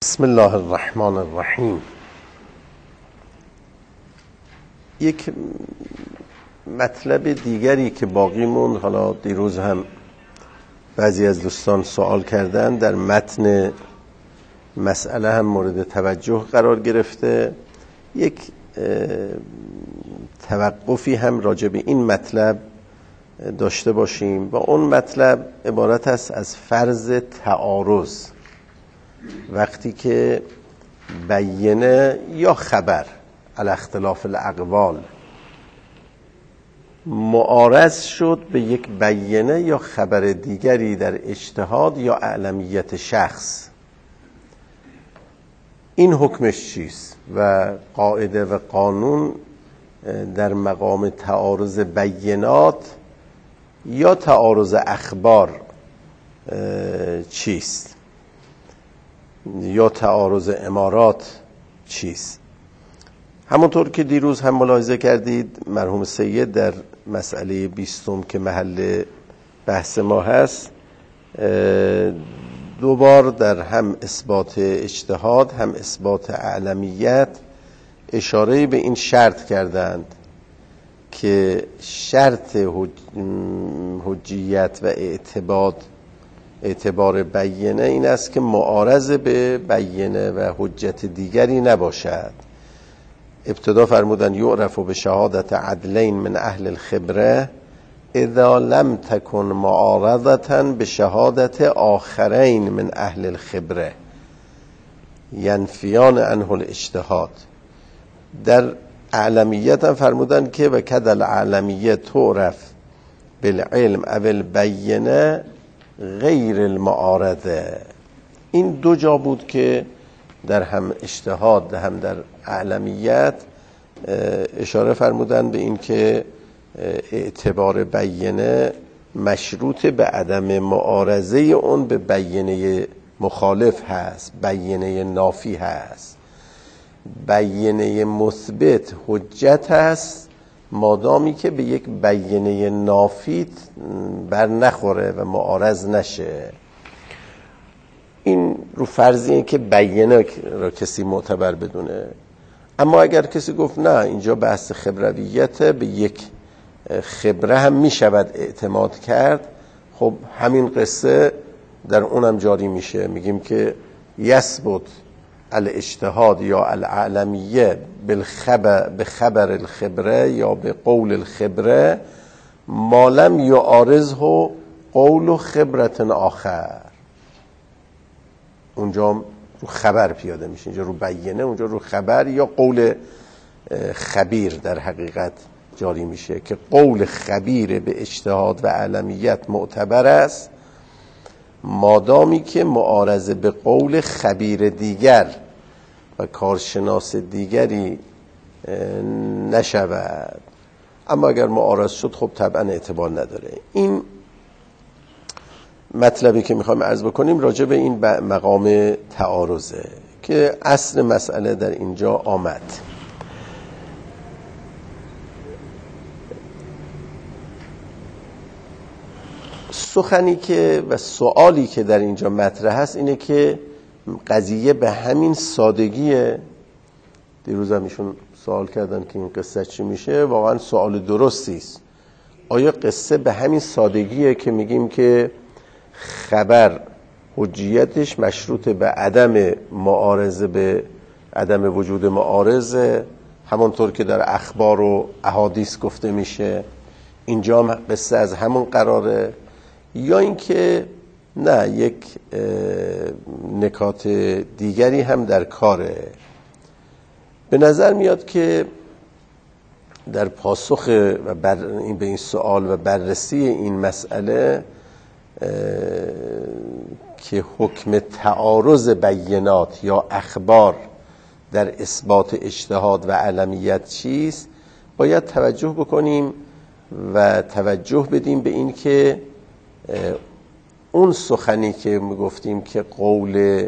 بسم الله الرحمن الرحیم. یک مطلب دیگری که باقی موند، حالا دیروز هم بعضی از دوستان سوال کردن، در متن مسئله هم مورد توجه قرار گرفته، یک توقفی هم راجع به این مطلب داشته باشیم. و اون مطلب عبارت است از فرض تعارض. وقتی که بیینه یا خبر علی اختلاف الاقوال معارض شد به یک بیینه یا خبر دیگری در اجتهاد یا اعلمیت شخص، این حکمش چیست؟ و قاعده و قانون در مقام تعارض بینات یا تعارض اخبار چیست؟ یا تعارض امارات چیست؟ همونطور که دیروز هم ملاحظه کردید، مرحوم سید در مسئله 20 که محل بحث ما هست، دوبار در هم اثبات اجتهاد هم اثبات اعلمیت اشاره به این شرط کردند که شرط حجیت و اعتبار بیینه این است که معارض به بیینه و حجت دیگری نباشد. ابتدا فرمودن یعرف به شهادت عدلین من اهل الخبره اذا لم تکن معارضة به شهادت آخرین من اهل الخبره ینفیان عنه الاجتهاد. در اعلمیت هم فرمودن که و کد الاعلمیه تعرف بالعلم او البینه غیر المعارضه. این دو جا بود که در هم اجتهاد هم در اعلمیت اشاره فرمودن به این که اعتبار بیینه مشروط به عدم معارضه اون به بیینه مخالف هست، بیینه نافی هست. بیینه مثبت حجت هست مادامی که به یک بیینه نافی بر نخوره و معارض نشه. این رو فرضیه که بیینه را کسی معتبر بدونه. اما اگر کسی گفت نه اینجا بحث خبرویت، به یک خبره هم می شود اعتماد کرد، خب همین قصه در اونم جاری میشه. میگیم که یثبت الاجتهاد یا الاعلمیه به خبر الخبره یا به قول الخبره ما لم یعارضه قول خبرت آخر. اونجا رو خبر پیاده میشه، اینجا رو بیینه، اونجا رو خبر یا قول خبیر در حقیقت جاری میشه که قول خبیر به اجتهاد و اعلمیت معتبر است مادامی که معارضه به قول خبیر دیگر و کارشناس دیگری نشود. اما اگر معارض شد خب طبعا اعتبار نداره. این مطلبی که میخوایم عرض بکنیم راجع به این مقام تعارضه که اصل مسئله در اینجا آمد. سخنی که و سوالی که در اینجا مطرح هست اینه که قضیه به همین سادگیه. دیروز هم ایشون سوال کردن که این قصه چی میشه. واقعا سوال درستی است. آیا قصه به همین سادگیه که میگیم که خبر حجیتش مشروط به عدم معارضه، به عدم وجود معارضه، همونطور که در اخبار و احادیث گفته میشه؟ اینجا هم قصه از همون قراره، یا اینکه نه یک نکات دیگری هم در کاره؟ به نظر میاد که در پاسخ به این سوال و بررسی این مسئله که حکم تعارض بینات یا اخبار در اثبات اجتهاد و اعلمیت چیست، باید توجه بکنیم و توجه بدیم به این که اون سخنی که میگفتیم که قول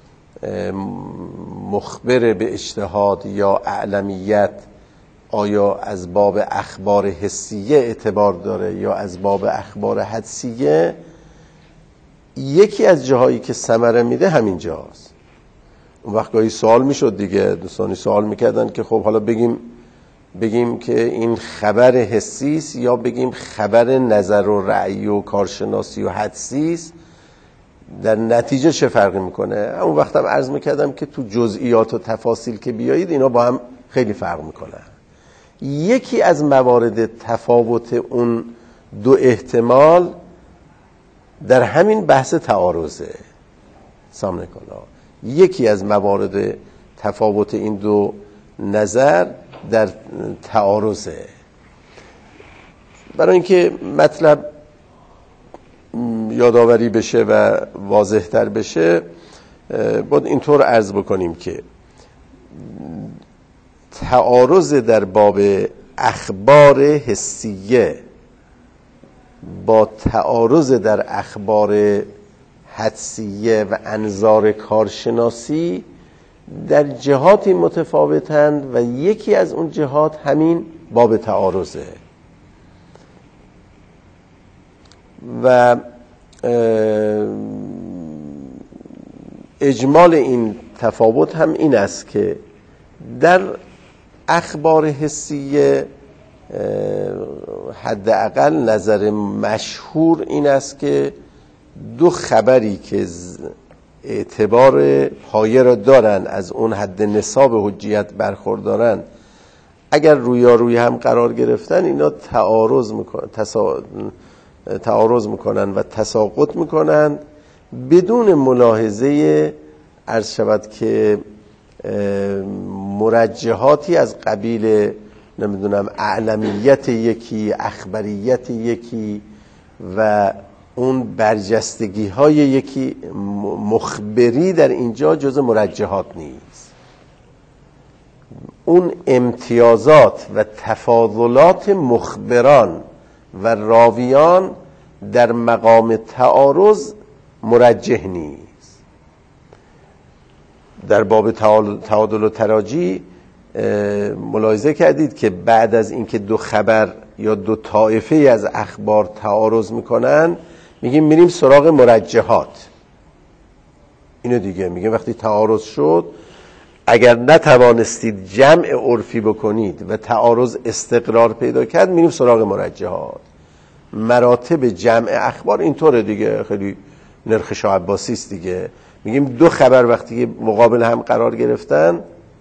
مخبر به اجتهاد یا اعلمیت آیا از باب اخبار حسیه اعتبار داره یا از باب اخبار حدسیه، یکی از جاهایی که ثمره میده همین جاست. اون وقت گاهی سوال میشد دیگه، دوستانی سوال میکردن که خب حالا بگیم که این خبر حسی است یا بگیم خبر نظر و رأی و کارشناسی و حدسی است، در نتیجه چه فرقی میکنه؟ اون وقت هم عرض میکردم که تو جزئیات و تفاصیل که بیایید اینا با هم خیلی فرق میکنه. یکی از موارد تفاوت اون دو احتمال در همین بحث تعارضه. سامنے کلا یکی از موارد تفاوت این دو نظر در تعارضه. برای اینکه مطلب یادآوری بشه و واضح تر بشه باید اینطور عرض بکنیم که تعارض در باب اخبار حسیه با تعارض در اخبار حدسیه و انظار کارشناسی در جهاتی متفاوتند و یکی از اون جهات همین باب تعارضه. و اجمال این تفاوت هم این است که در اخبار حسیه حداقل نظر مشهور این است که دو خبری که اعتبار پایه را دارن، از اون حد نصاب حجیت برخوردارن، اگر رویاروی هم قرار گرفتن اینا تعارض میکنن و تساقط میکنن بدون ملاحظه عرض شود که مرجحاتی از قبیل نمیدونم اعلمیت یکی، اخبریت یکی و اون برجستگی های یکی. مخبری در اینجا جز مرجحات نیست. اون امتیازات و تفاضلات مخبران و راویان در مقام تعارض مرجح نیست. در باب تعادل و تراجی ملاحظه کردید که بعد از اینکه دو خبر یا دو طایفه از اخبار تعارض میکنن میگیم میریم سراغ مرجحات. اینو دیگه میگیم وقتی تعارض شد اگر نتوانستید جمع عرفی بکنید و تعارض استقرار پیدا کرد میریم سراغ مرجحات. مراتب جمع اخبار اینطوره دیگه، خیلی نرخ شاه عباسی است دیگه. میگیم دو خبر وقتی مقابل هم قرار گرفتن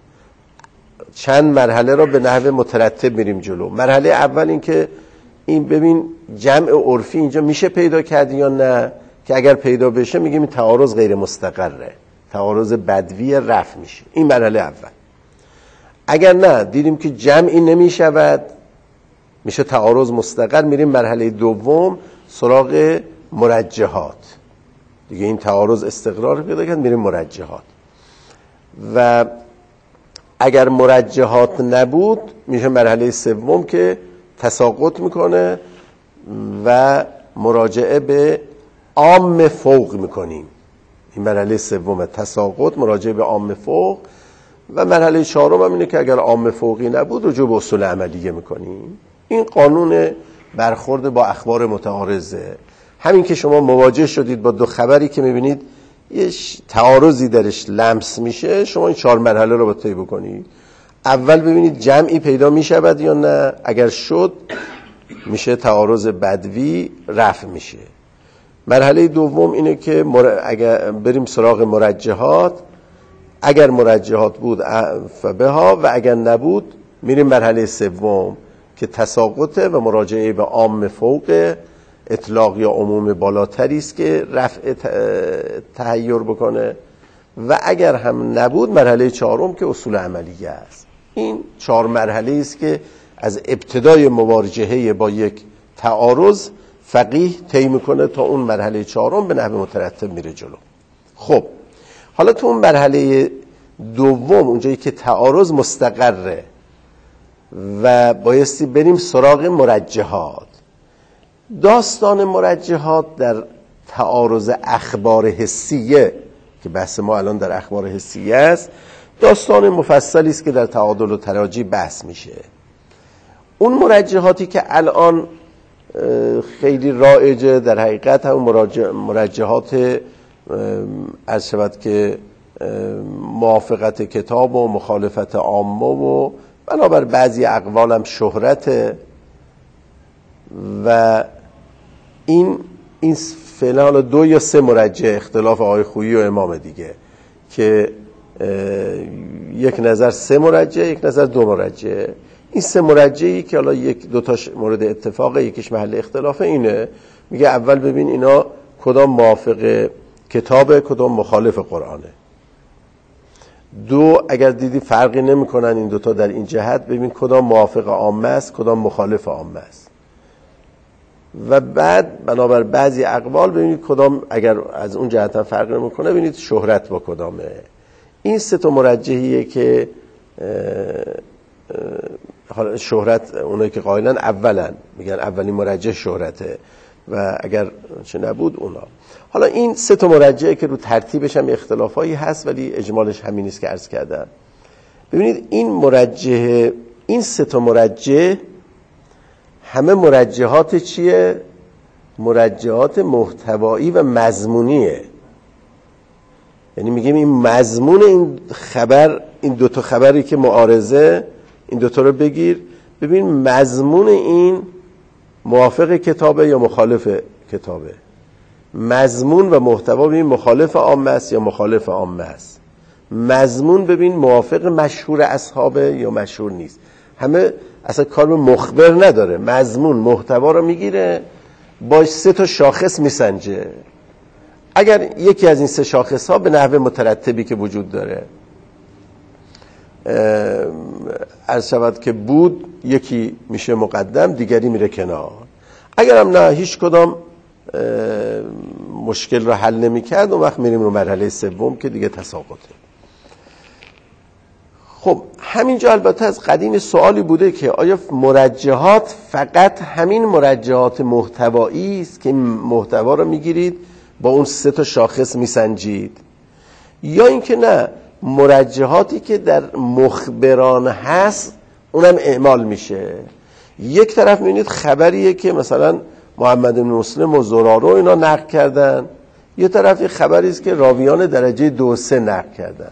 چند مرحله را به نحو مترتب میریم جلو. مرحله اول این که این ببین جمع عرفی اینجا میشه پیدا کرد یا نه، که اگر پیدا بشه میگیم این تعارض غیر مستقره، تعارض بدوی رفع میشه. این مرحله اول. اگر نه دیدیم که جمعی نمیشود میشه تعارض مستقر، میریم مرحله دوم سراغ مرجحات. دیگه این تعارض استقرار پیدا کرد میریم مرجحات. و اگر مرجحات نبود میشه مرحله سوم که تساقط میکنه و مراجعه به عام فوق میکنیم. این مرحله سوم تساقط، مراجعه به عام فوق. و مرحله چهارم هم اینه که اگر عام فوقی نبود رجوع به اصول عملیه میکنیم. این قانون برخورد با اخبار متعارضه. همین که شما مواجه شدید با دو خبری که میبینید یه تعارضی درش لمس میشه، شما این 4 مرحله رو باید طی بکنید. اول ببینید جمعی پیدا میشود یا نه، اگر شد میشه تعارض بدوی رفع میشه. مرحله دوم اینه که اگر بریم سراغ مرجحات، اگر مرجحات بود فبها و اگر نبود میریم مرحله سوم که تساقطه و مراجعه به عام فوق، اطلاق یا عموم بالاتری است که رفع تحیر بکنه. و اگر هم نبود مرحله چهارم که اصول عملیه است. این 4 مرحله است که از ابتدای مواجهه با یک تعارض فقیه طی میکنه تا اون مرحله چهارم به نحو مترتب میره جلو. خب حالا تو اون مرحله دوم اونجایی که تعارض مستقره و بایستی بریم سراغ مرجحات. داستان مرجحات در تعارض اخبار حسیه که بحث ما الان در اخبار حسیه است، داستان مفصلی است که در تعادل و تراجی بحث میشه. اون مرجحاتی که الان خیلی رایجه در حقیقت هم مرجحات عرض شود که موافقت کتاب و مخالفت عامه و بنابر بعضی اقوالم شهرت و این فعلا حالا 2 یا 3 مرجع اختلاف آقای خویی و امام دیگه که یک نظر 3 مرجع، یک نظر 2 مرجع. این 3 مرجعی که حالا 1-2 تاش مورد اتفاقه، یکیش محل اختلافه، اینه میگه اول ببین اینا کدام موافق کتابه کدام مخالف قرآنه. 2 اگر دیدی فرقی نمیکنن این دوتا در این جهت، ببین کدام موافق عامه است کدام مخالف عامه است و بعد بنابر بعضی اقوال ببینید کدام اگر از اون جهت هم فرق نمیکنه ببینید شهرت با کدامه. این 3 تا مرجحیه که حالا شهرت اونایی که قائلن اولن میگن اولین مرجح شهرته و اگر چه نبود اونا. حالا این 3 تا مرجحه که رو ترتیبش هم اختلافایی هست ولی اجمالش همین است که عرض کردم. ببینید این 3 تا مرجح همه مرجحات چیه؟ مرجحات محتوایی و مضمونیه. یعنی میگیم این مضمون این خبر، این 2 تا خبری که معارضه، این 2 تا رو بگیر ببین مضمون این موافق کتابه یا مخالف کتابه. مضمون و محتوا ببین مخالف عامه است یا مخالف عامه است. مضمون ببین موافق مشهور اصحابه یا مشهور نیست. همه اصلا کار به مخبر نداره، مضمون محتوا رو میگیره با 3 تا شاخص میسنجه. اگر یکی از این 3 شاخص ها به نحو مترتبی که وجود داره عرض شود که بود، یکی میشه مقدم دیگری میره کنار. اگر هم نه هیچ کدام مشکل رو حل نمی‌کرد، اون وقت میریم رو مرحله سوم که دیگه تساقطه. خب همینجا البته از قدیم سوالی بوده که آیا مرجحات فقط همین مرجحات محتوایی است که محتوا رو میگیرید با اون 3 تا شاخص میسنجید، یا اینکه نه مرجحاتی که در مخبران هست اونم اعمال میشه. یک طرف میبینید خبریه که مثلا محمد بن مسلم و زراره اینا نقل کردن، یه طرف خبری است که راویان درجه 2-3 نقل کردن.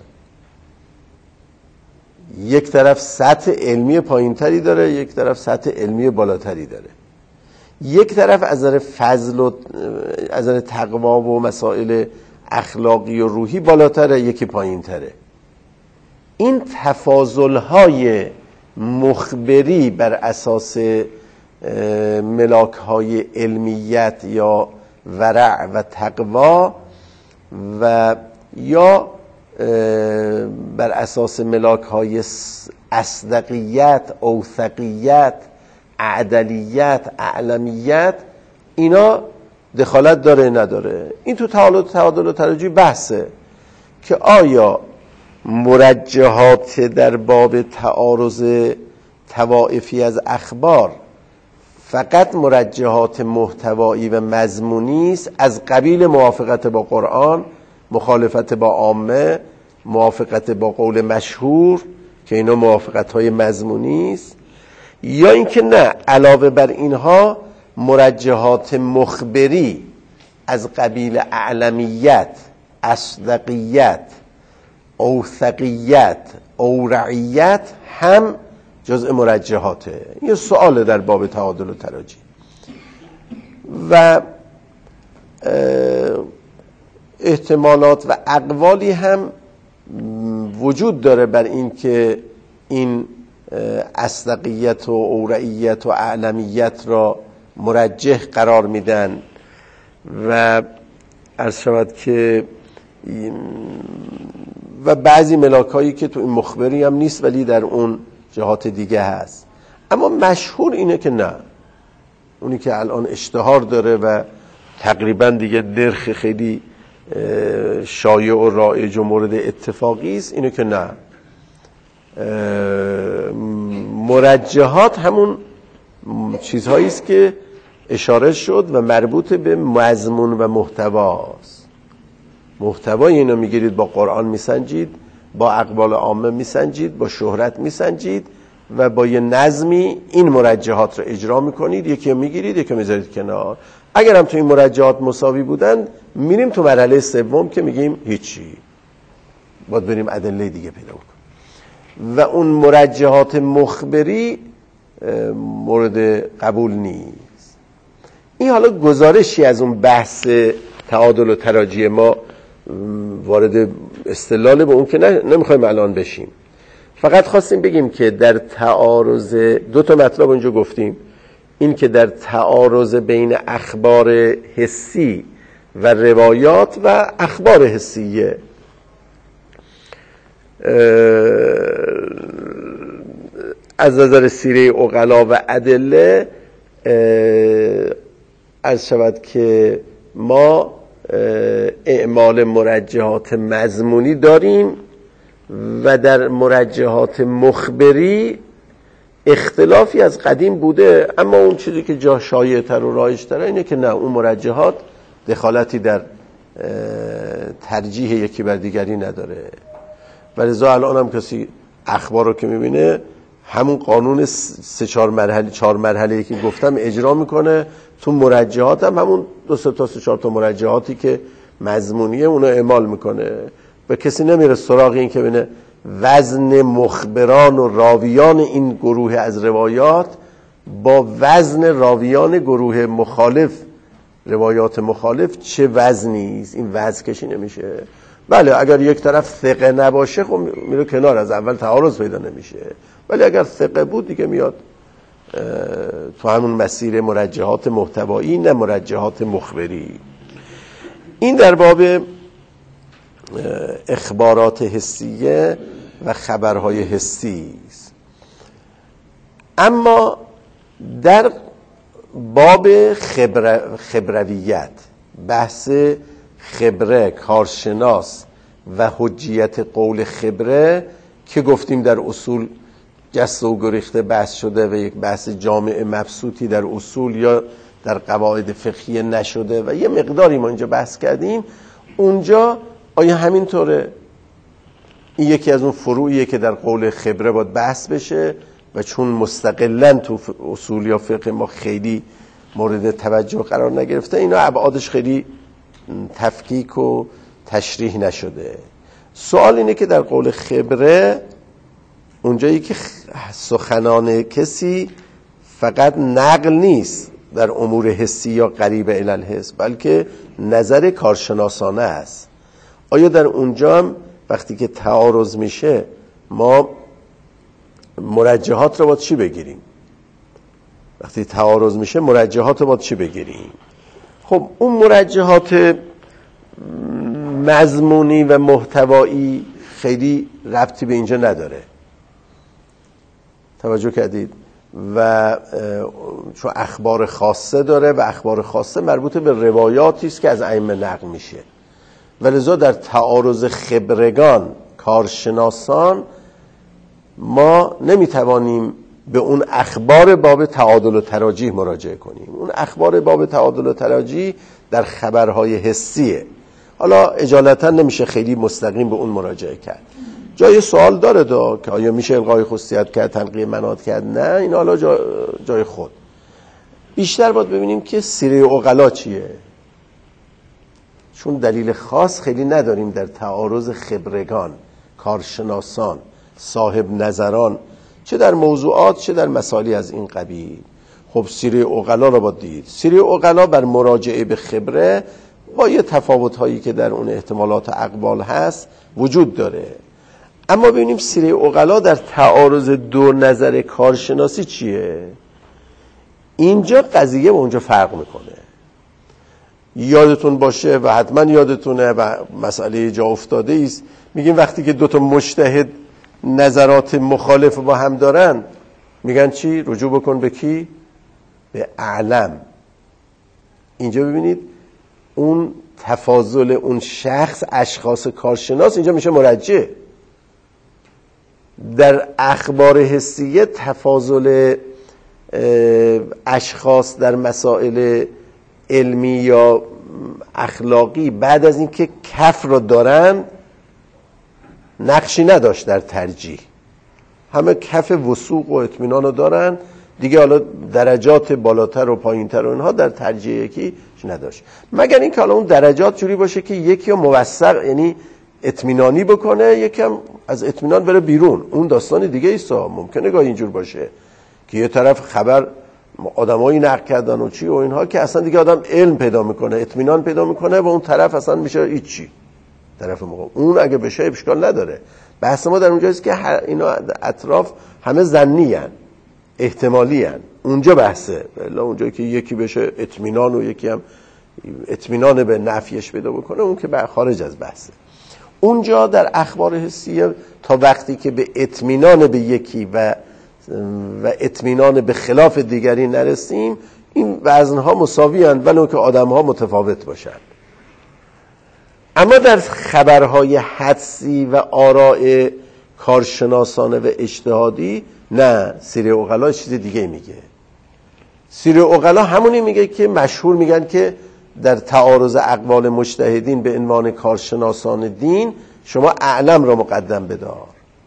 یک طرف سطح علمی پایینتری داره، یک طرف سطح علمی بالاتری داره. یک طرف از نظر فضل و از نظر تقوا و مسائل اخلاقی و روحی بالاتره، یکی پایینتره. این تفاضل‌های مخبری بر اساس ملاک‌های علمیت یا ورع و تقوا و یا بر اساس ملاک‌های اصدقیت، اوثقیت، عدلیت، اعلمیت، اینا دخالت داره نداره. این تو تعادل و تراجح بحثه که آیا مرجحات در باب تعارض طوائفی از اخبار فقط مرجحات محتوایی و مضمونی است از قبیل موافقت با قرآن، مخالفت با عامه، موافقت با قول مشهور که اینا موافقت‌های مضمونی است، یا اینکه نه علاوه بر اینها مرجحات مخبری از قبیل اعلمیت، اصدقیت، اوثقیت، اورعیت هم جزء مرجحاته. این سؤال در باب تعادل و تراجح. و احتمالات و اقوالی هم وجود داره بر این که این اصدقیت و اورعیت و اعلمیت را مرجح قرار میدن و عرض شود که و بعضی ملاکایی که تو این مخبری هم نیست ولی در اون جهات دیگه هست. اما مشهور اینه که نه، اونی که الان اشتهار داره و تقریبا دیگه نرخ خیلی شایع و رایج و مورد اتفاقی است اینه که نه، مرجحات همون چیزهایی است که اشاره شد و مربوط به مضمون و محتواست. محتوای اینو میگیرید با قرآن میسنجید، با اقوال عامه میسنجید، با شهرت میسنجید و با یه نظمی این مرجحات رو اجرا میکنید، یکی میگیرید یکی میذارید کنار. اگر هم تو این مرجحات مساوی بودن میریم تو مرحله سوم که میگیم هیچی، باید بریم ادله دیگه پیدا کنیم و اون مرجحات مخبری مورد قبول نیست. این حالا گزارشی از اون بحث تعادل و تراجی، ما وارد استدلال به اون که نمیخوایم الان بشیم. فقط خواستیم بگیم که در تعارض دو تا مطلب اونجا گفتیم، این که در تعارض بین اخبار حسی و روایات و اخبار حسیه از نظر سیره عقلا و ادله عرض شود که ما اعمال مرجحات مضمونی داریم و در مرجحات مخبری اختلافی از قدیم بوده، اما اون چیزی که جا شایع‌تر و رایج‌تره اینه که نه، اون مرجحات دخالتی در ترجیح یکی بر دیگری نداره. ولذا الان هم کسی اخبار رو که میبینه همون قانون 4 مرحله‌ای که گفتم اجرا میکنه، تو مرجحات هم همون 2 تا 4 تا مرجحاتی که مضمونیه اونو اعمال میکنه و کسی نمیره سراغ این که ببینه وزن مخبران و راویان این گروه از روایات با وزن راویان گروه مخالف، روایات مخالف چه وزنی است. این وزن کشی نمیشه. بله اگر یک طرف ثقه نباشه خب میره کنار، از اول تعارض پیدا نمیشه، ولی اگر ثقه بود دیگه میاد تو همون مسیر مرجحات محتوایی نه مرجحات مخبری. این در باب اخبارات حسیه و خبرهای حسی است. اما در باب خبرویت، بحث خبره، کارشناس و حجیت قول خبره که گفتیم در اصول جست و گریخته بحث شده و یک بحث جامع مبسوطی در اصول یا در قواعد فقهی نشده و یه مقداری ما اینجا بحث کردیم. اونجا آیا همینطوره؟ این یکی از اون فروعیه که در قول خبره باید بحث بشه و چون مستقلاً تو اصول یا فقه ما خیلی مورد توجه قرار نگرفته، اینا ابعادش خیلی تفکیک و تشریح نشده. سوال اینه که در قول خبره اونجایی که سخنان کسی فقط نقل نیست در امور حسی یا قریب الی الحس، بلکه نظر کارشناسانه است. آیا در اونجا هم وقتی که تعارض میشه ما مرجحات رو باید چی بگیریم؟ وقتی تعارض میشه مرجحات رو باید چی بگیریم؟ خب اون مرجحات مضمونی و محتوایی خیلی ربطی به اینجا نداره، توجه کردید؟ و چون اخبار خاصه داره و اخبار خاصه مربوط به روایاتی است که از ائمه نقل میشه، ولذا در تعارض خبرگان، کارشناسان، ما نمیتوانیم به اون اخبار باب تعادل و تراجیح مراجعه کنیم. اون اخبار باب تعادل و تراجیح در خبرهای حسیه. حالا اجالتا نمیشه خیلی مستقیم به اون مراجعه کرد. جای سوال داره که آیا میشه الغای خصوصیت کرد، تنقیه مناط کرد؟ نه، این حالا جای خود. بیشتر باید ببینیم که سیره عقلا چیه، چون دلیل خاص خیلی نداریم در تعارض خبرگان، کارشناسان، صاحب نظران، چه در موضوعات چه در مسائلی از این قبیل. خب سیره عقلا رو باید دید. سیره عقلا بر مراجعه به خبره با یه تفاوت هایی که در اون احتمالات و اقوال هست وجود داره. اما ببینیم سیره عقلا در تعارض دو نظر کارشناسی چیه. اینجا قضیه با اونجا فرق میکنه. یادتون باشه و حتما یادتونه و مسئله جا افتاده است، میگیم وقتی که دو تا مجتهد نظرات مخالف با هم دارن میگن چی؟ رجوع بکن به کی؟ به اعلم. اینجا ببینید اون تفاضل اون شخص، اشخاص کارشناس اینجا میشه مرجع. در اخبار حسیه تفاضل اشخاص در مسائل علمی یا اخلاقی بعد از اینکه کف رو دارن نقشی نداشت در ترجیح. همه کف وثوق و اطمینان رو دارن دیگه، حالا درجات بالاتر و پایینتر و اینها در ترجیح یکی نداشت، مگر اینکه حالا اون درجات جوری باشه که یکی رو موثق، یعنی اطمینانی بکنه، یکم از اطمینان بره بیرون. اون داستان دیگه ایسا. ممکنه گاهی اینجور باشه که یه طرف خبر آدمایی نقل کردن و چی و اینها که اصلا دیگه آدم علم پیدا میکنه، اطمینان پیدا میکنه و اون طرف اصلا میشه هیچی. طرف اون اگه بشه اشکال نداره. بحث ما در اونجاست که اینا اطراف همه ظنی ان، احتمالی ان. اونجا بحثه. الا اونجایی که یکی بشه اطمینان و یکی هم اطمینان به نفیش پیدا بکنه، اون که خارج از بحثه. اونجا در اخبار حسیه تا وقتی که به اطمینان به یکی و اطمینان به خلاف دیگری نرسیم، این وزنها مساوی هستند ولو که آدمها متفاوت باشند. اما در خبرهای حدسی و آراء کارشناسانه و اجتهادی نه، سیر عقلا چیز دیگه میگه. سیر عقلا همونی میگه که مشهور میگن که در تعارض اقوال مجتهدین به عنوان کارشناسان دین شما اعلم را مقدم بدار.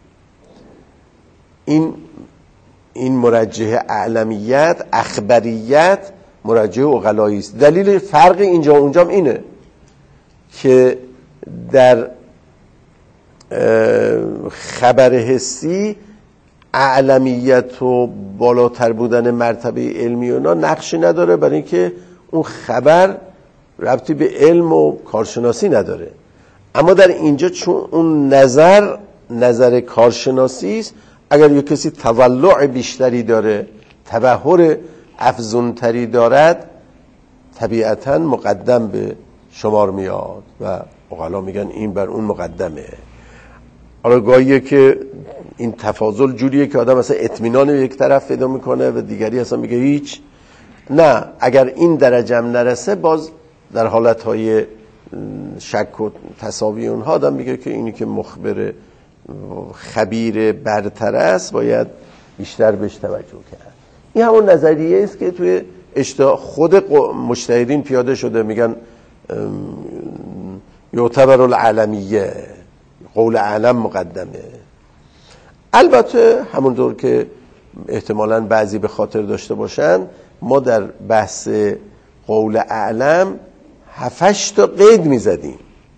این مرجح اعلمیت، اخبریت مرجح عقلایی است. دلیل فرق اینجا و اونجا اینه که در خبر حسی اعلمیت و بالاتر بودن مرتبه علمی اونا نقشی نداره، برای اینکه اون خبر ربطی به علم و کارشناسی نداره. اما در اینجا چون اون نظر کارشناسی است، اگر یک کسی تولع بیشتری داره، تبحر افزونتری دارد، طبیعتاً مقدم به شمار میاد و عقلا میگن این بر اون مقدمه. حالا گاهیه که این تفاضل جوریه که آدم مثلا اطمینان به یک طرف پیدا میکنه و دیگری اصلا میگه هیچ. نه، اگر این درجه هم نرسه، باز در حالتهای شک و تساوی اونها آدم میگه که اینی که مخبر خبیر برتر است باید بیشتر بهش توجه کرد. این همون نظریه است که توی خود مجتهدین پیاده شده، میگن یعتبر العلمیه، قول اعلم مقدمه. البته همونطور که احتمالاً بعضی به خاطر داشته باشن، ما در بحث قول اعلم 7-8 تا قید میزدیم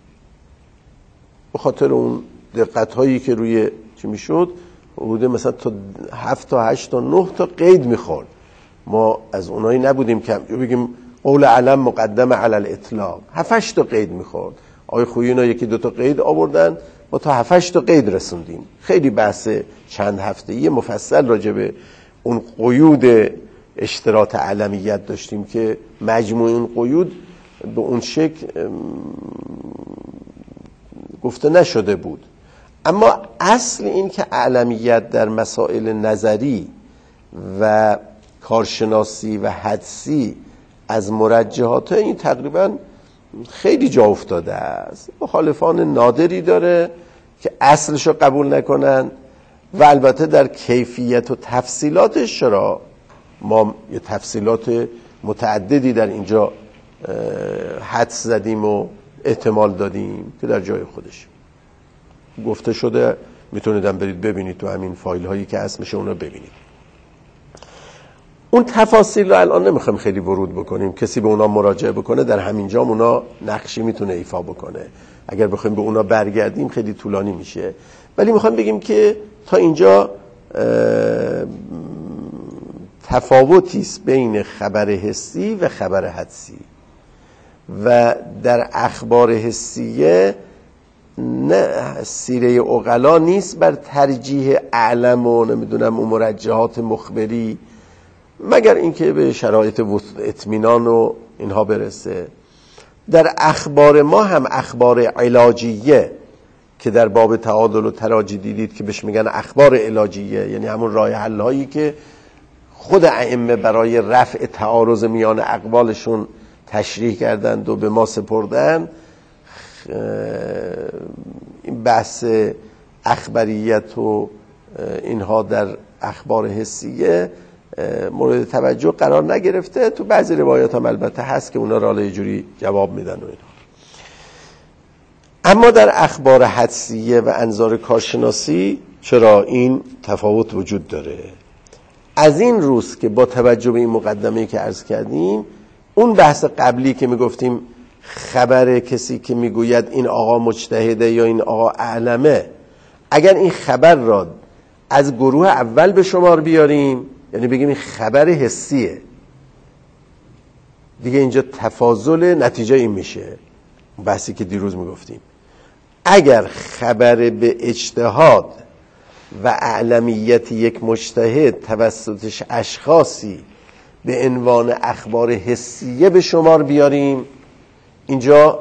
به خاطر اون دقت هایی که روی چی میشد، حدود مثلا تا 7 تا 8 تا 9 تا قید میخورد. ما از اونایی نبودیم که بگیم قول علم مقدم علی الاطلاق. 7-8 تا قید میخورد. آقای خویی اینا 1-2 تا قید آوردن، ما تا 7-8 تا قید رسوندیم. خیلی بحث چند هفته‌ای مفصل راجع به اون قیود اشتراط علمیت داشتیم که مجموع این قیود به اون شکل گفته نشده بود. اما اصل این که علمیت در مسائل نظری و کارشناسی و حدسی از مرجحات این تقریبا خیلی جا افتاده است. مخالفان نادری داره که اصلشو قبول نکنن و البته در کیفیت و تفصیلاتش چرا ما یه تفصیلات متعددی در اینجا حدس زدیم و احتمال دادیم که در جای خودش گفته شده. میتونیدم برید ببینید تو همین فایل هایی که هست، میشه اونا ببینید. اون تفاصیل رو الان نمیخوایم خیلی ورود بکنیم. کسی به اونا مراجعه بکنه در همین جا اونا نقشی میتونه ایفا بکنه. اگر بخوایم به اونا برگردیم خیلی طولانی میشه، ولی میخوایم بگیم که تا اینجا تفاوتی است بین خبر حسی و خبر حدسی. و در اخبار حسیه نه، سیره عقلا نیست بر ترجیح اعلم و نمیدونم اون مرجحات مخبری، مگر اینکه به شرایط اطمینان و اینها برسه. در اخبار ما هم اخبار علاجیه که در باب تعادل و تراجی دیدید که بهش میگن اخبار علاجیه، یعنی همون راه حل هایی که خود ائمه برای رفع تعارض میان اقوالشون تشریح کردند و به ما سپردن. این بحث اخبریت و اینها در اخبار حسیه مورد توجه قرار نگرفته. تو بعضی روایات هم البته هست که اونا را یه جوری جواب میدن و اینا. اما در اخبار حدسیه و انظار کارشناسی چرا این تفاوت وجود داره؟ از این روز که با توجه به این مقدمه‌ای که عرض کردیم، اون بحث قبلی که میگفتیم خبر کسی که میگوید این آقا مجتهده یا این آقا اعلمه، اگر این خبر را از گروه اول به شمار بیاریم، یعنی بگیم این خبر حسیه دیگه، اینجا تفاضل نتیجه این میشه، بحثی که دیروز میگفتیم. اگر خبر به اجتهاد و اعلمیت یک مجتهد توسط اشخاصی به عنوان اخبار حسیه به شمار بیاریم، اینجا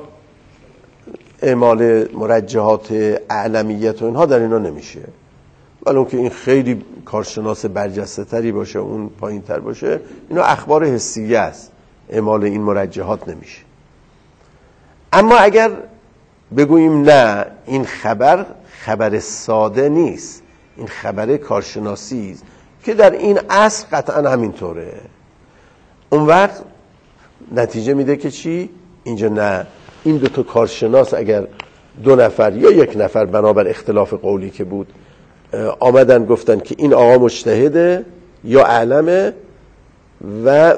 اعمال مرجحات اعلمیت و اینها در اینا نمیشه. ولی اون که این خیلی کارشناس برجسته تری باشه، اون پایین تر باشه، اینا اخبار حسیه است، اعمال این مرجحات نمیشه. اما اگر بگوییم نه، این خبر ساده نیست، این خبر کارشناسی است که در این اصل قطعا همینطوره، اون وقت نتیجه میده که چی؟ اینجا نه، این دو تا کارشناس اگر 2 نفر یا 1 نفر بنابر اختلاف قولی که بود آمدن گفتن که این آقا مجتهده یا اعلمه و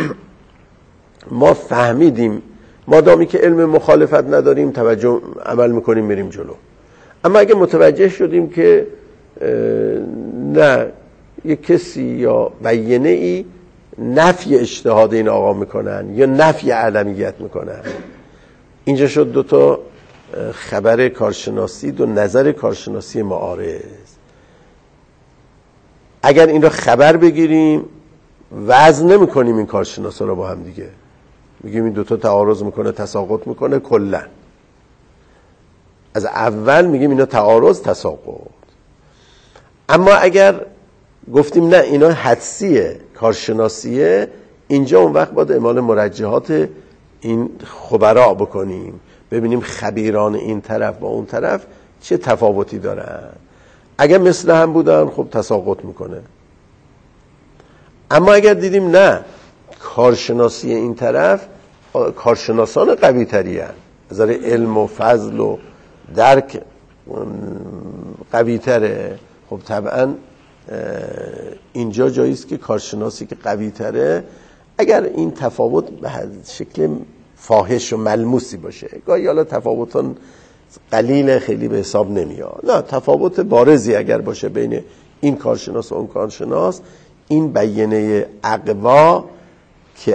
ما فهمیدیم، مادامی که علم مخالفت نداریم توجه عمل میکنیم میریم جلو. اما اگه متوجه شدیم که نه، یک کسی یا بیینه ای نفی اجتهاد این آقا میکنن یا نفی اعلمیت میکنن، اینجا شد 2 تا خبر کارشناسی، 2 نظر کارشناسی معارض. اگر این رو خبر بگیریم وزن نمی کنیم این کارشناسا رو با هم دیگه، میگیم این 2 تا تعارض میکنه، تساقط میکنه کلا. از اول میگیم اینا تعارض تساقط. اما اگر گفتیم نه اینا حدسیه، کارشناسیه، اینجا اون وقت باید اعمال مرجحات این خبرا بکنیم، ببینیم خبیران این طرف با اون طرف چه تفاوتی دارن. اگر مثل هم بودن خب تساقط میکنه. اما اگر دیدیم نه، کارشناسی این طرف کارشناسان قوی تری هن، از نظر علم و فضل و درک قوی تره، خب طبعا اینجا جاییست که کارشناسی که قوی تره، اگر این تفاوت به شکل فاحش و ملموسی باشه، گاهی حالا تفاوتان قلیل خیلی به حساب نمیاد، نه تفاوت بارزی اگر باشه بین این کارشناس و اون کارشناس، این بیانیه اقوا که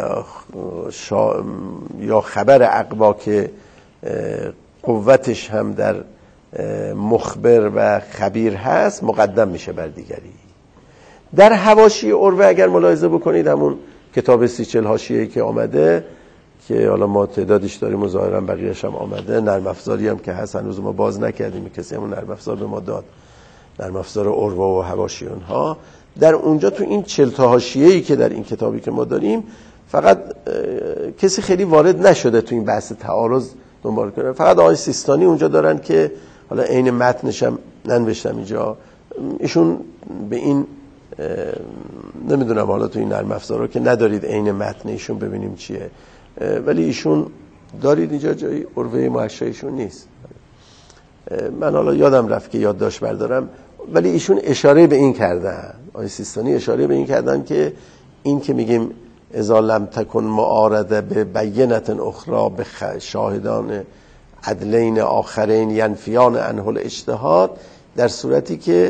یا خبر اقوا که قوتش هم در مخبر و خبیر هست مقدم میشه بر دیگری. در حواشی عروه اگر ملاحظه بکنید، همون کتاب 30-40 حاشیه‌ای که آمده که حالا ما تعدادش داریم و ظاهرا بقیه‌اش هم آمده، نرم افزاری هم که هست هنوز ما باز نکردیم، کسی همون نرم افزار به ما داد، نرم افزار عروه و حواشی اونها. در اونجا تو این 40 تا حاشیه‌ای که در این کتابی که ما داریم، فقط کسی خیلی وارد نشده تو این بحث تعارض دنبال کنه، فقط آقای سیستانی اونجا دارن که حالا عین متنش هم ننوشتم اینجا، ایشون به این نمیدونم حالا تو این نرم افزارا که ندارید عین متن ایشون ببینیم چیه، ولی ایشون دارید اینجا جای عروه محشایشون نیست. من حالا یادم رفت که یادداشت بردارم، ولی ایشون اشاره به این کردن، آقای سیستانی اشاره به این کردن که این که میگیم اذا لم تکن معارضه به بینت اخرى به شاهدان عدلین آخرین ینفیان عنه الاجتهاد، در صورتی که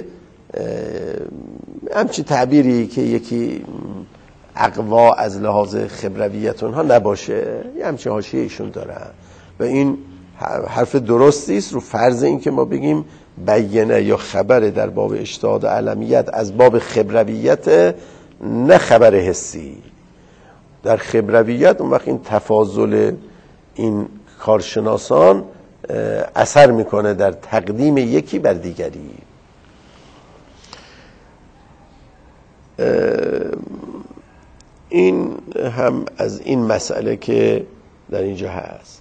همچی تعبیری که یکی اقوا از لحاظ خبرویت اونها نباشه، یه همچی حاشیه ایشون دارن و این حرف درستی است رو فرض این که ما بگیم بیانه یا خبر در باب اجتهاد و علمیت از باب خبرویت، نه خبر حسی. در خبرویت اون وقت این تفاضل این کارشناسان اثر میکنه در تقدیم یکی بر دیگری. این هم از این مسئله که در اینجا هست.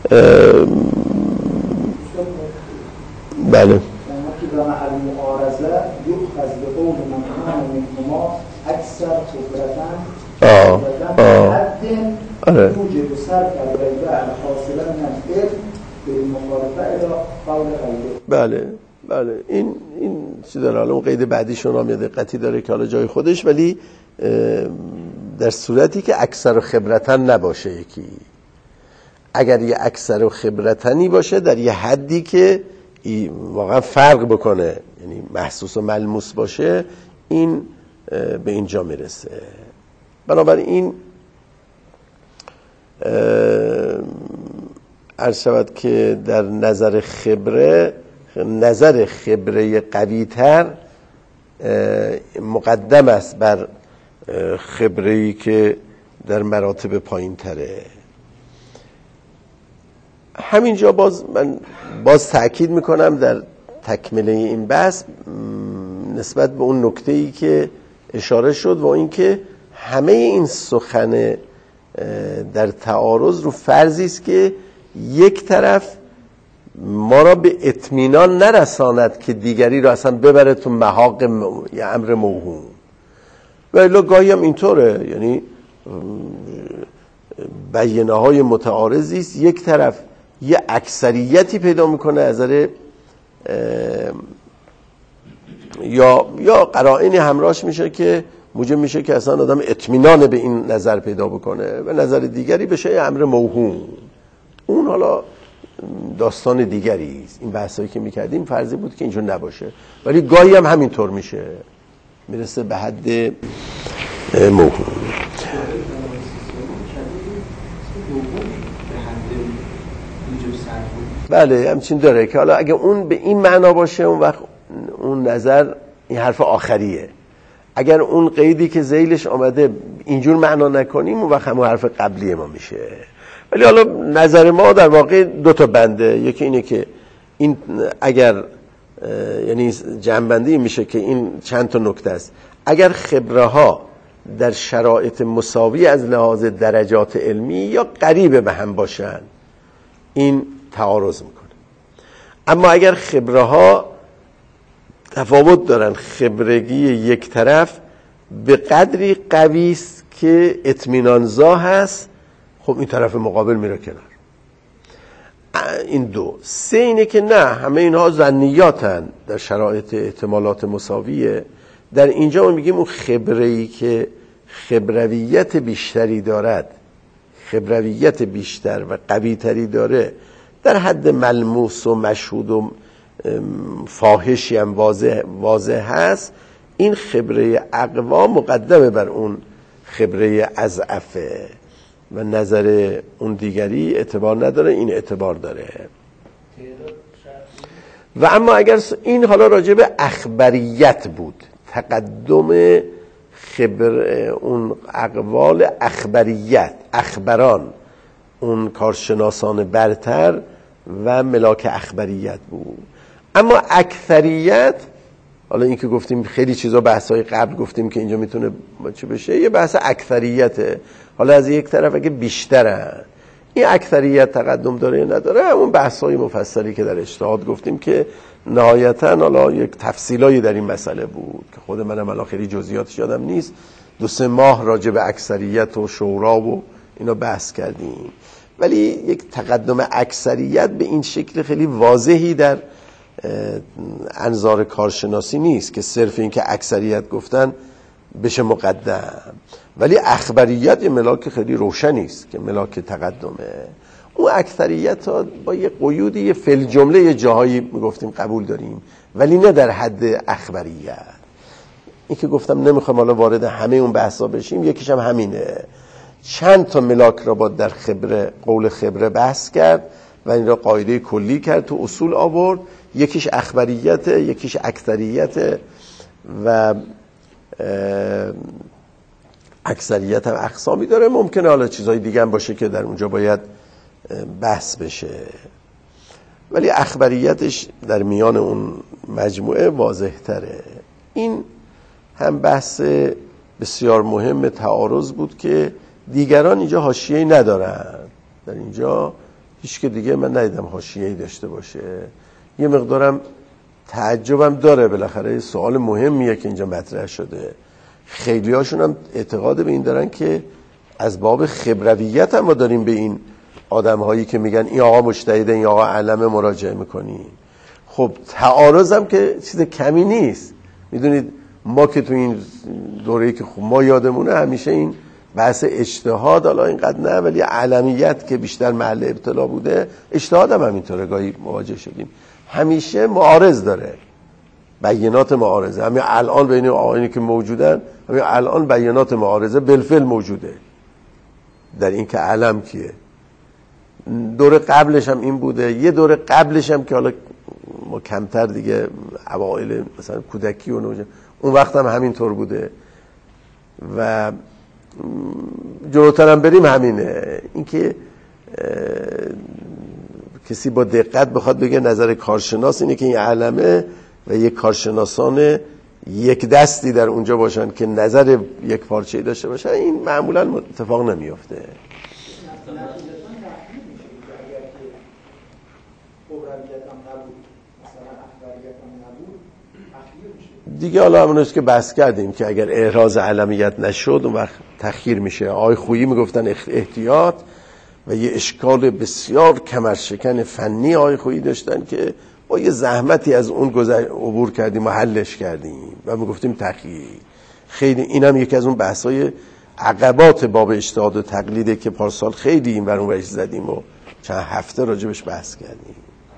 بله. که در محل معارضه یؤخذ بقول من کان منهما اکثر خبرة حد توجب صرف البيع حاصلا من الإثم بالمخالفه الى قول غیره. بله این چی داره، حالا اون قید بعدیشون هم یه دقتی داره که حالا جای خودش، ولی در صورتی که اکثر خبرتن نباشه یکی. اگر یه اکثر و خبرتنی باشه در یه حدی که واقعا فرق بکنه، یعنی محسوس و ملموس باشه، این به اینجا میرسه. بنابراین عرض شود که در نظر خبره قوی تر مقدم است بر خبره‌ای که در مراتب پایین تره. همینجا من باز تأکید میکنم در تکمله این بحث نسبت به اون نکته‌ای که اشاره شد و این که همه این سخن در تعارض رو فرضی است که یک طرف ما را به اطمینان نرساند که دیگری را اصلا ببره تو محاق یا امر موهوم. و الا گاهی هم اینطوره، یعنی بیانه های متعارضی است، یک طرف یه اکثریتی پیدا میکنه از نظر یا قرائنی همراهش میشه که موجب میشه که اصلا آدم اطمینان به این نظر پیدا بکنه و نظر دیگری بشه امر موهوم. اون حالا داستان دیگری است. این بحثایی که میکردیم فرضی بود که اینجور نباشه، ولی گاهی هم همینطور میرسه به حد موهوم. بله همچین داره که حالا اگه اون به این معنا باشه اون وقت اون نظر این حرف آخریه. اگر اون قیدی که ذیلش آمده اینجور معنا نکنیم اون وقت همون حرف قبلی ما میشه. ولی حالا نظر ما در واقع دو تا بنده، یکی اینه که این اگر یعنی جنبندی میشه که این چند تا نکته است. اگر خبره ها در شرایط مساوی از لحاظ درجات علمی یا قریب به هم باشن این تعارض میکنه. اما اگر خبره ها تفاوت دارن، خبرگی یک طرف به قدری قوی است که اطمینان‌زا هست، خب این طرف مقابل میره کنار. این دو. سه اینه که نه، همه اینها ظنیاتن در شرایط احتمالات مساویه. در اینجا ما میگیم اون خبره‌ای که خبرویت بیشتری دارد، خبرویت بیشتر و قوی تری داره، در حد ملموس و مشهود و فاحشی هم واضح هست، این خبره اقوا مقدمه بر اون خبره اضعفه و نظر اون دیگری اعتبار نداره، این اعتبار داره. و اما اگر این حالا راجع به اخبریت بود، تقدم اون اقوال اخبریت، اخبران، اون کارشناسان برتر و ملاک اخبریت بود. اما اکثریت، حالا این که گفتیم خیلی چیزا بحثای قبل گفتیم که اینجا میتونه چه بشه، یه بحث اکثریته. حالا از یک طرف اگه بیشتره، این اکثریت تقدم داره یا نداره، همون بحثای مفصلی که در اجتهاد گفتیم که نهایتا حالا یک تفصیلایی در این مسئله بود که خود منم الان خیلی جزئیاتش یادم نیست، 2-3 ماه راجع به اکثریت و شورا و اینا بحث کردیم. ولی یک تقدم اکثریت به این شکل خیلی واضحی در انظار کارشناسی نیست که صرف این که اکثریت گفتن بشه مقدم. ولی اخبریت یه ملاک خیلی روشنی است که ملاک تقدمه. اون اکثریت ها با یه قیودی یه فل جمله یه جاهایی میگفتیم قبول داریم، ولی نه در حد اخبریت. این که گفتم نمیخوام حالا وارد همه اون بحثا بشیم، یکیش هم همینه. چند تا ملاک را با در قول خبره بحث کرد و این را قاعده کلی کرد، تو اصول آورد. یکیش اخبریت، یکیش اکثریت و اکثریت هم اقسامی داره. ممکنه حالا چیزهای دیگه هم باشه که در اونجا باید بحث بشه، ولی اخبریتش در میان اون مجموعه واضح تره. این هم بحث بسیار مهم تعارض بود که دیگران اینجا حاشیه‌ای ندارن. در اینجا هیچ که دیگه من ندیدم حاشیه‌ای داشته باشه. یه مقدارم تعجبم داره، بالاخره سوال مهمیه که اینجا مطرح شده. خیلی هاشون هم اعتقاد به این دارن که از باب خبرویت هم ما داریم به این آدم هایی که میگن این آقا مجتهده، این آقا علمه مراجعه میکنیم. خب تعارض هم که چیز کمی نیست. میدونید ما که تو این دوره‌ای که ما یادمونه همیشه این بحث اجتهاد حالا اینقدر نه، ولی علمیت که بیشتر محل ابتلا بوده، اجتهاد هم همینطوره گاهی مواجه شدیم. همیشه معارض داره، بیانات معارضه. همین الان بین آقایانی که موجودن، همین الان بیانات معارضه بالفعل موجوده در این که علم کیه. دور قبلش هم این بوده، یه دور قبلش هم که حالا ما کمتر دیگه اوائل مثلا کودکی و اون وقت هم همینطور بوده و جلوتر هم بریم همینه. اینکه کسی با دقت بخواد بگه نظر کارشناس اینه که این علمه و یک کارشناسان یک دستی در اونجا باشن که نظر یک پارچه‌ای داشته باشن، این معمولا اتفاق نمیفته. دیگه حالا همونست که بحث کردیم که اگر احراز علمیت نشد اون وقت تخییر میشه. آقای خویی میگفتن احتیاط و یه اشکال بسیار کمرشکن فنی آقای خویی داشتن که با یه زحمتی از اون عبور کردیم و حلش کردیم و میگفتیم تخییر. خیلی اینم یکی از اون بحثای عقبات باب اجتهاد و تقلیده که پارسال خیلی این بر اون وجه زدیم و چند هفته راجبش بحث کردیم.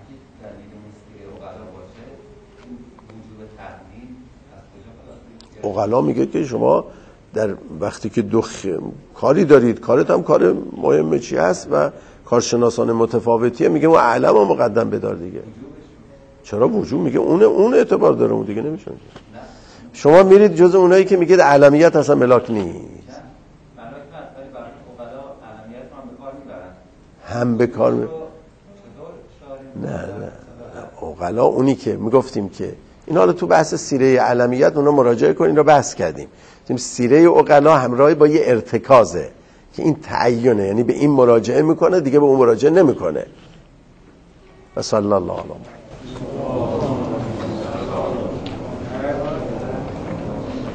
عقلا میگه که شما در وقتی که کاری دارید، کارت هم کار مهمه چی هست و کارشناسان متفاوتیه، میگه اون علم رو مقدم بدار دیگه. چرا وجود میگه اون اعتبار داره، اون دیگه نمیشه. شما میرید جز اونایی که میگه علمیت اصلا ملاک نیست. هم به کار نه عقلا اونی که میگفتیم که این حالا تو بحث سیره علمیت اونا مراجعه کنین رو بحث کردیم. سیره عقلا همراه با یه ارتکازه که این تعینه، یعنی به این مراجعه میکنه دیگه به اون مراجعه نمیکنه. و صلی الله علیه